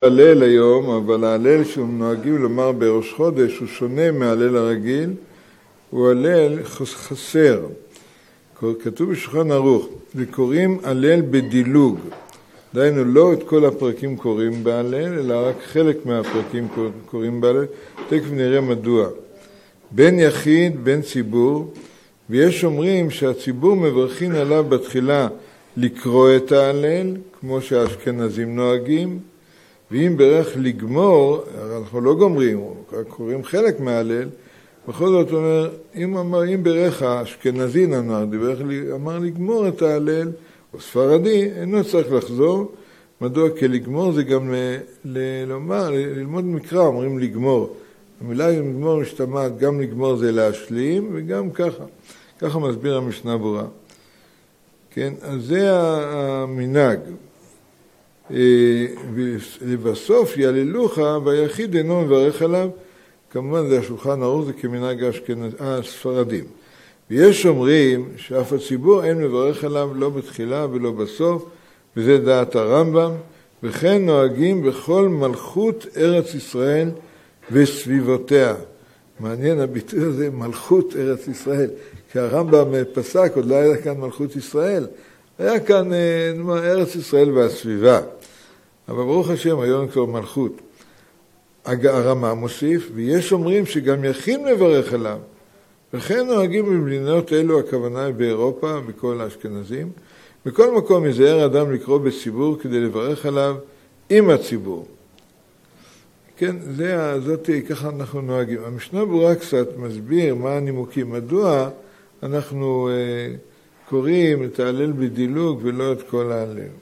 הלל היום, אבל ההלל שהם נוהגים לומר בראש חודש הוא שונה מההלל הרגיל, הוא הלל חסר. כתוב בשולחן ערוך, וקוראים הלל בדילוג. דהיינו, לא את כל הפרקים קוראים בהלל, אלא רק חלק מהפרקים קוראים בהלל. תכף נראה מדוע. בין יחיד, בין ציבור, ויש אומרים שהציבור מברכין עליו בתחילה לקרוא את ההלל, כמו שהאשכנזים נוהגים, ואם ברך לגמור, אנחנו לא גומרים, קוראים חלק מההלל, בכל זאת אומר, אם ברך האשכנזי אמר לגמור את ההלל, או ספרדי, אינו צריך לחזור. מדוע? כי לגמור זה גם ללמוד מקרא, אומרים לגמור. המילה לגמור משתמעת, גם לגמור זה להשלים, וגם ככה. ככה מסביר המשנה ברורה. כן, אז זה המנהג. ובסוף יעללוך והיחיד אינו מברך עליו, כמובן זה השולחן ערוך, זה כמנהג הספרדים. ויש אומרים שאף הציבור אין מברך עליו לא בתחילה ולא בסוף, וזה דעת הרמב"ם, וכן נוהגים בכל מלכות ארץ ישראל וסביבותיה. מעניין הביטוי הזה, מלכות ארץ ישראל, כי הרמב"ם פסק, עוד לא היה כאן מלכות ישראל, היה כאן ארץ ישראל והסביבה. אבל ברוך השם, היום כבר מלכות. הרמב"ם מוסיף, ויש אומרים שגם יחיד מברך עליו, וכן נוהגים במדינות אלו, הכוונה באירופה, בכל האשכנזים. בכל מקום יזהר אדם לקרוא בציבור כדי לברך עליו עם הציבור. כן, זאת ככה אנחנו נוהגים. המשנה ברורה קצת מסביר מה הנימוקים, מדוע אנחנו קוראים את ההלל בדילוג ולא את כל ההלל.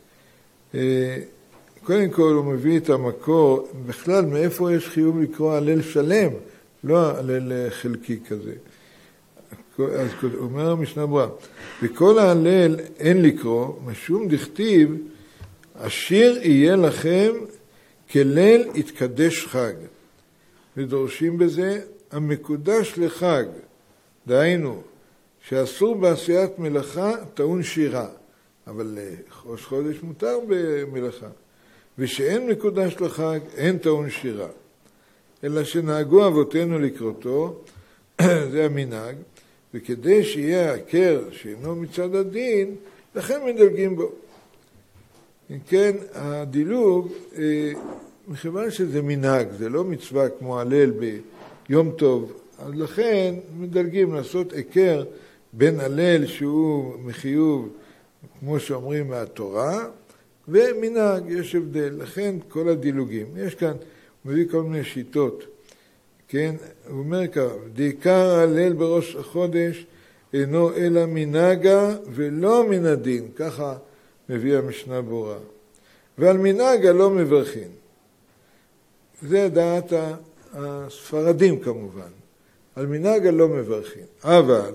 קודם כל הוא מביא את המקור, בכלל מאיפה יש חיוב לקרוא הלל שלם, לא הלל חלקי כזה. אז אומר המשנה ברורה, וכל ההלל אין לקרוא, משום דכתיב, השיר יהיה לכם כליל יתקדש חג. ודורשים בזה, המקודש לחג. דהיינו, שאסור בעשיית מלאכה טעון שירה, אבל ראש חודש מותר במלאכה. ושאין מקודש לחג, אין טעון שירה. אלא שנהגו אבותינו לקרותו, זה המנהג, וכדי שיהיה הכר שאינו מצד הדין, לכן מדלגים בו. אם כן, הדילוג, מכיוון שזה מנהג, זה לא מצווה כמו הלל ביום טוב, אז לכן מדלגים לעשות הכר בין הלל שהוא מחיוב, כמו שאומרים מהתורה, ומנהג, יש הבדל. לכן כל הדילוגים. יש כאן, הוא מביא כל מיני שיטות. כן, הוא אומר כך, דעיקר הלל בראש החודש אינו אלא מנהגה ולא מן הדין. ככה מביא המשנה ברורה. ועל מנהגה לא מברכים. זה דעת הספרדים כמובן. על מנהגה לא מברכים. אבל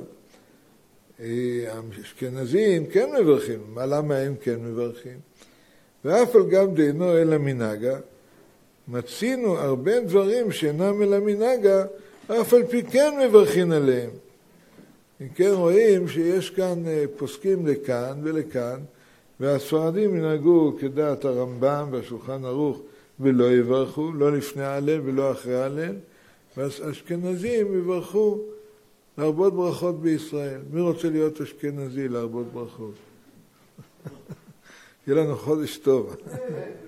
האשכנזים כן מברכים. מה למה הם כן מברכים? ואף על גם דאינו אלא מנהגה, מצינו הרבה דברים שאינם אלא מנהגה, אף על פי כן מברכים עליהם. אם כן רואים שיש כאן פוסקים לכאן ולכאן, והספרדים ינהגו כדעת הרמב"ם והשולחן ערוך ולא יברכו, לא לפני ההלל ולא אחרי ההלל, והאשכנזים יברכו להרבות ברכות בישראל. מי רוצה להיות אשכנזי להרבות ברכות? יהיה לנו חודש טוב.